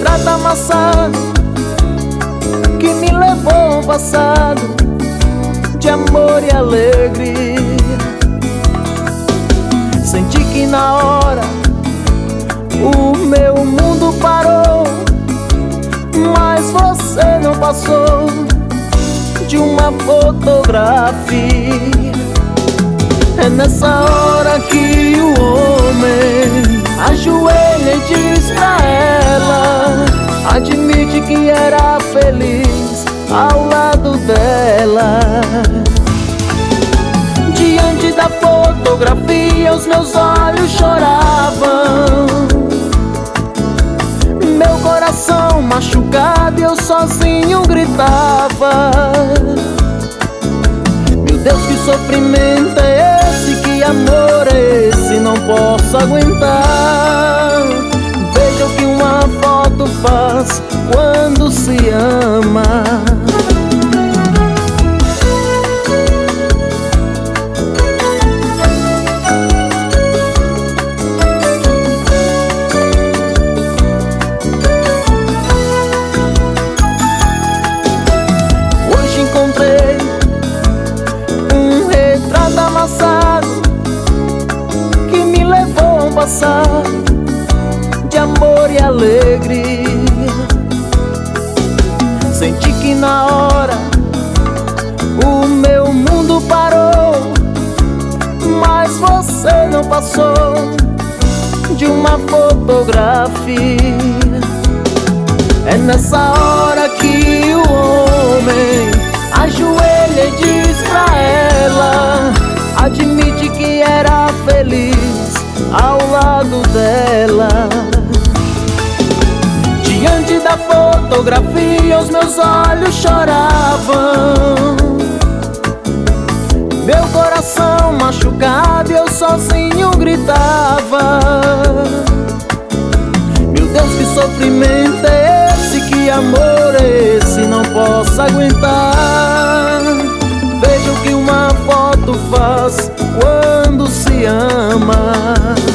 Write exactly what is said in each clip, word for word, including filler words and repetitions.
retrato amassado que me levou a um passado de amor e alegria. Senti que na hora o meu mundo parou, mas você não passou de uma fotografia. É nessa hora que o homem ajoelha e diz pra ela, admite que era feliz ao lado dela. Diante da fotografia os meus olhos choravam, meu coração machucado e eu sozinho gritava. Meu Deus, que sofrimento é esse, que amor é esse, não posso aguentar. Veja o que uma foto faz quando se ama. Hoje encontrei um retrato amassado que me levou a um passado de amor e alegria. Senti que na hora o meu mundo parou, mas você não passou de uma fotografia. É nessa hora que o homem ajoelha e diz pra ela, admite que era feliz ao lado dela. Diante da fotografia os meus olhos choravam, meu coração machucado e eu sozinho gritava. Meu Deus, que sofrimento é esse, que amor é esse, não posso aguentar. Veja o que uma foto faz quando se ama.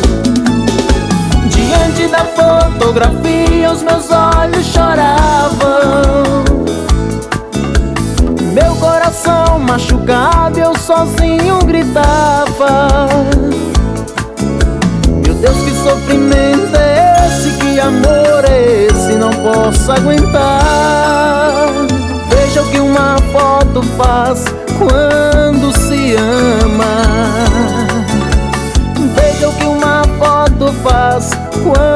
Diante da fotografia os meus olhos choravam, meu coração machucado eu sozinho gritava. Meu Deus, que sofrimento é esse, que amor é esse, não posso aguentar. Veja o que uma foto faz quando se ama. Veja o que uma foto faz quando